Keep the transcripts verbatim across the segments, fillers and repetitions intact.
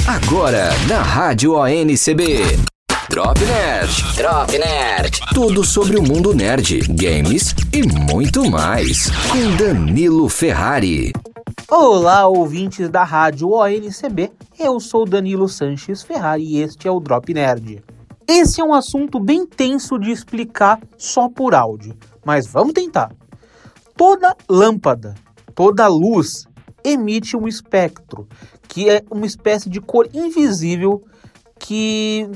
Agora, na Rádio O N C B. Drop Nerd. Drop Nerd. Tudo sobre o mundo nerd, games e muito mais. Com Danilo Ferrari. Olá, ouvintes da Rádio O N C B. Eu sou Danilo Sanches Ferrari e este é o Drop Nerd. Esse é um assunto bem tenso de explicar só por áudio, mas vamos tentar. Toda lâmpada, toda luz emite um espectro, que é uma espécie de cor invisível que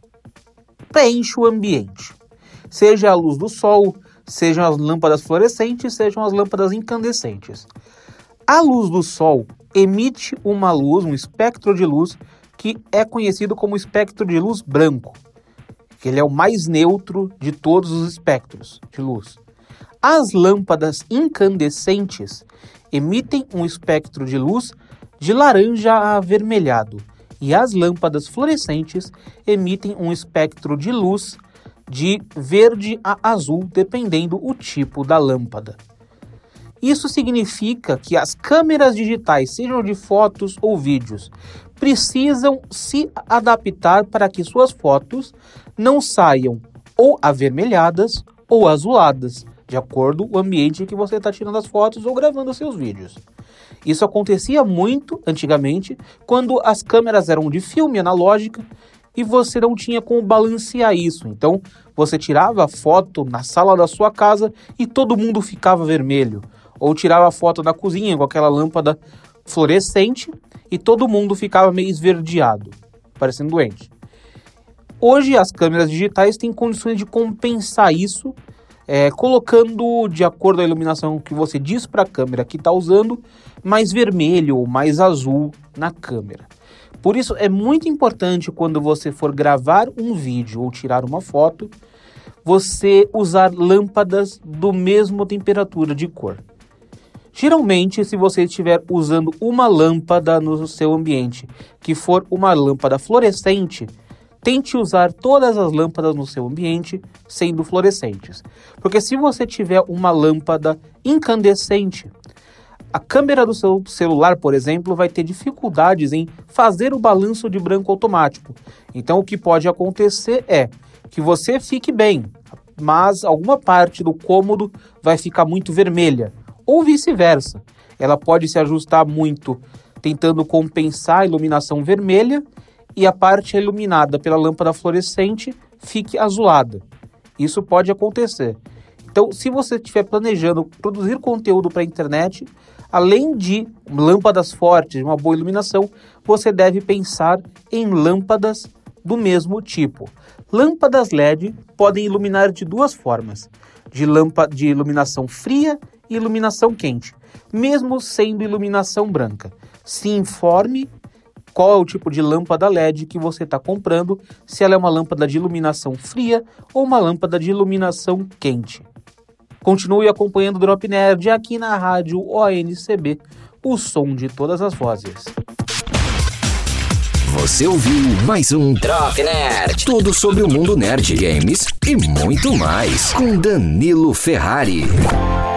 preenche o ambiente. Seja a luz do sol, sejam as lâmpadas fluorescentes, sejam as lâmpadas incandescentes. A luz do sol emite uma luz, um espectro de luz, que é conhecido como espectro de luz branco, que ele é o mais neutro de todos os espectros de luz. As lâmpadas incandescentes emitem um espectro de luz de laranja a avermelhado, e as lâmpadas fluorescentes emitem um espectro de luz de verde a azul, dependendo do tipo da lâmpada. Isso significa que as câmeras digitais, sejam de fotos ou vídeos, precisam se adaptar para que suas fotos não saiam ou avermelhadas ou azuladas, de acordo com o ambiente que você está tirando as fotos ou gravando seus vídeos. Isso acontecia muito antigamente, quando as câmeras eram de filme analógica e você não tinha como balancear isso. Então, você tirava a foto na sala da sua casa e todo mundo ficava vermelho. Ou tirava a foto na cozinha com aquela lâmpada fluorescente e todo mundo ficava meio esverdeado, parecendo doente. Hoje, as câmeras digitais têm condições de compensar isso, É, colocando, de acordo com a iluminação que você diz para a câmera que está usando, mais vermelho ou mais azul na câmera. Por isso, é muito importante quando você for gravar um vídeo ou tirar uma foto, você usar lâmpadas do mesmo temperatura de cor. Geralmente, se você estiver usando uma lâmpada no seu ambiente, que for uma lâmpada fluorescente, tente usar todas as lâmpadas no seu ambiente sendo fluorescentes. Porque se você tiver uma lâmpada incandescente, a câmera do seu celular, por exemplo, vai ter dificuldades em fazer o balanço de branco automático. Então o que pode acontecer é que você fique bem, mas alguma parte do cômodo vai ficar muito vermelha, ou vice-versa. Ela pode se ajustar muito tentando compensar a iluminação vermelha, e a parte iluminada pela lâmpada fluorescente fique azulada. Isso pode acontecer. Então, se você estiver planejando produzir conteúdo para a internet, além de lâmpadas fortes, de uma boa iluminação, você deve pensar em lâmpadas do mesmo tipo. Lâmpadas L E D podem iluminar de duas formas, de, lâmpada, de iluminação fria e iluminação quente, mesmo sendo iluminação branca. Se informe qual é o tipo de lâmpada L E D que você está comprando, se ela é uma lâmpada de iluminação fria ou uma lâmpada de iluminação quente. Continue acompanhando o Drop Nerd aqui na Rádio O N C B, o som de todas as vozes. Você ouviu mais um Drop Nerd. Tudo sobre o mundo nerd, games e muito mais. Com Danilo Ferrari.